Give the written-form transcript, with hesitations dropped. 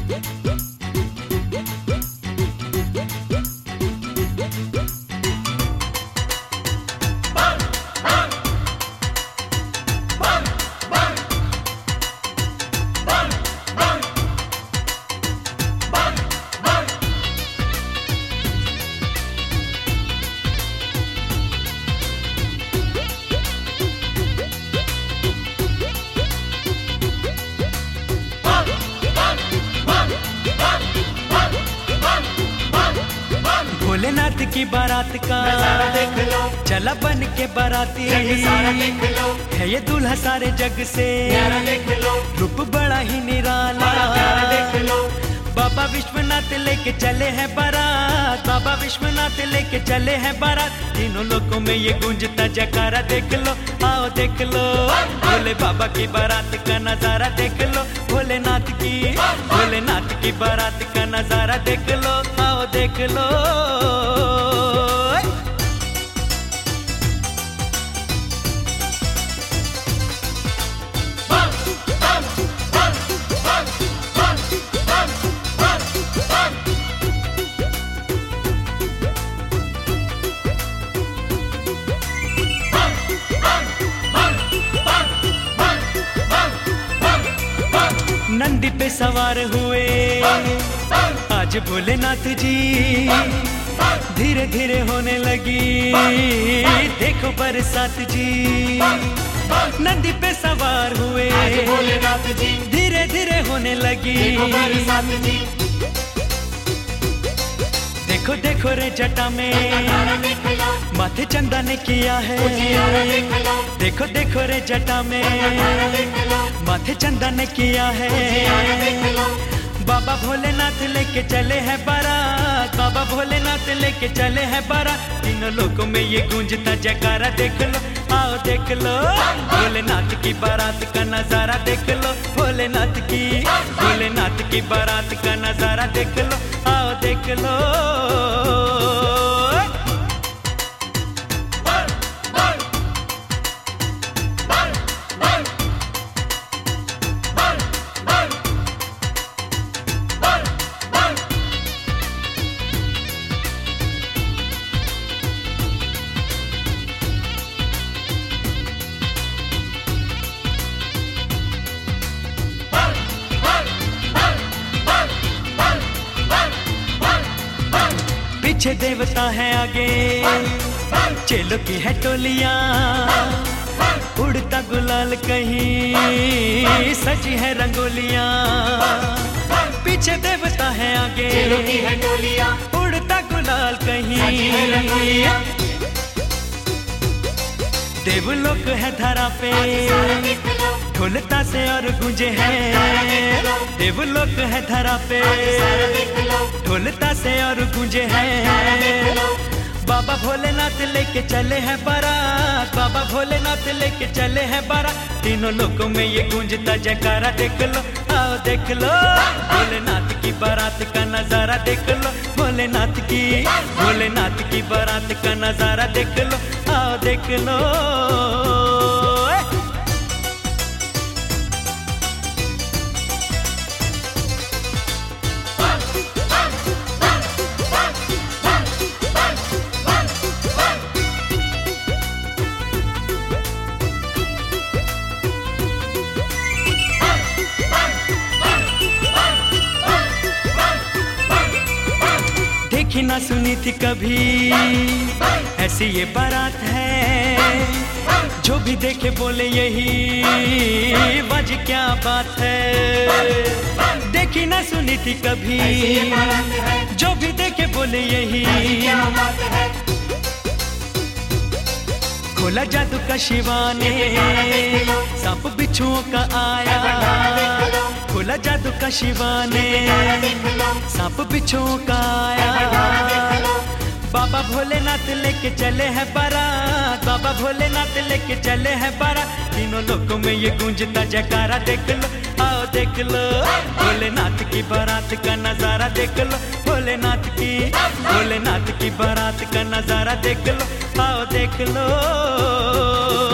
भोलेनाथ की बारात का देख लो, चला बन के बाराती सारा देख लो, है ये दूल्हा सारे जग से प्यारा देख लो, रूप बड़ा ही निराला प्यारा देख लो, बाबा विश्वनाथ लेके चले हैं बारात, बाबा विश्वनाथ लेके चले हैं बारात। तीनों लोगों में ये गूंजता जयकारा देख लो, आओ देख लो, भोले बाबा की बारात का नजारा देख लो, भोलेनाथ की बारात का नजारा देख लो, आओ देख लो। नंदी पे सवार हुए आज भोलेनाथ जी, धीरे धीरे होने लगी देखो बरसात जी। नंदी पे सवार हुए भोलेनाथ जी, धीरे धीरे होने लगी बरसात जी, देखो देखो रे जटा में देख लो, माथे चंदा ने किया है, देख लो, देखो देखो रे जटा में देख लो, माथे चंदा ने किया है। देख लो, बाबा भोलेनाथ लेके चले हैं बारात, बाबा भोलेनाथ लेके चले हैं बारात। तीनों लोगों में ये गूंजता जयकारा देख लो, आओ देख लो, भोलेनाथ की बारात का नजारा देख लो, भोलेनाथ की बारात का नजारा देख लो, आओ देख लो। पीछे देवता है आगे, चेलों की है टोलियां, उड़ता गुलाल कहीं सजी है रंगोलियां। पीछे देवता है आगे, है टोलियां, उड़ता गुलाल कहीं, रंगोलियां, देवलोक है धरा पे, देख लो, ढोलता से और गूंजे हैं। देवलोक है धरा पे, देख लो, ढोलता से और गूंजे हैं। बाबा भोलेनाथ लेके चले हैं बारात, बाबा भोलेनाथ लेके चले हैं बारात। तीनों लोगों में ये गूंजता जयकारा देख लो, आओ देख लो, भोलेनाथ की बारात का नजारा देख लो, भोलेनाथ की बारात का नजारा देख लो, आओ देख लो। देखी ना सुनी थी कभी ऐसी ये बारात है, जो भी देखे बोले यही वाज क्या बात है। देखी ना सुनी थी कभी, जो भी देखे बोले यही, खोला जादू का शिवा ने, सांप बिच्छुओं का आया, खोला जादू का शिवा ने, सांप बिच्छुओं का आया। बाबा भोलेनाथ लेके चले हैं बारात, बाबा भोलेनाथ लेके चले हैं बारात। तीनों लोगों में ये गूंजता जयकारा देख लो, आओ देख लो, भोलेनाथ की बारात का नजारा देख लो, भोलेनाथ की बारात का नजारा देख लो, आओ देख लो।